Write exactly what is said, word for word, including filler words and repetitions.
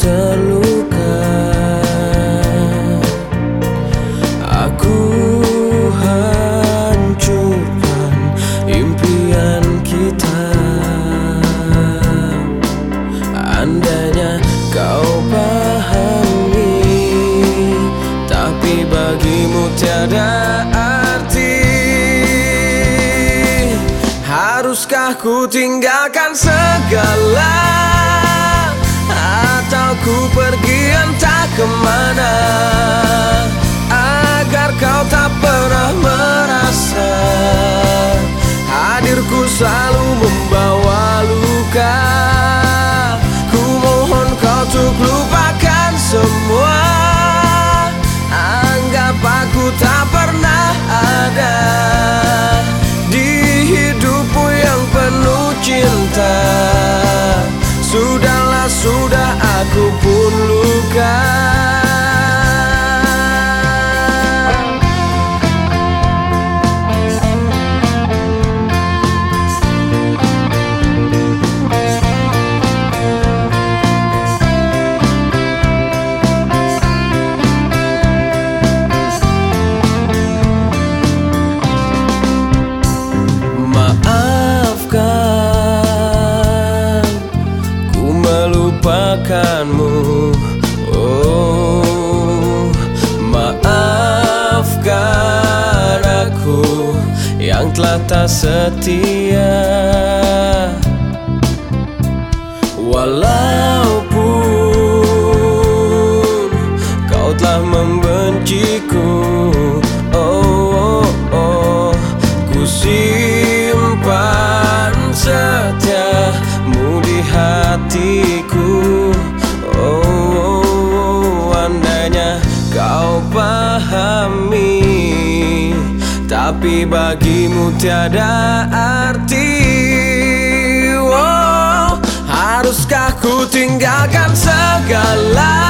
terluka. Aku hancurkan impian kita. Andainya kau pahami, tapi bagimu tiada arti. Haruskah ku tinggalkan segala, atau ku pergi entah kemana, agar kau tak pernah merasa hadirku selalu membawa luka. Ku mohon kau untuk lupakan semua, anggap aku tak pernah ada di hidupmu yang penuh cinta. Sudahlah, sudah, aku pun luka. Melupakanmu, oh, maafkan aku yang telah tak setia. Walaupun kau telah membenciku, oh, oh, oh, ku simpan setiamu di hatiku. Oh, oh, oh, andainya kau pahami, tapi bagimu tiada arti. Oh, haruskah ku tinggalkan segala,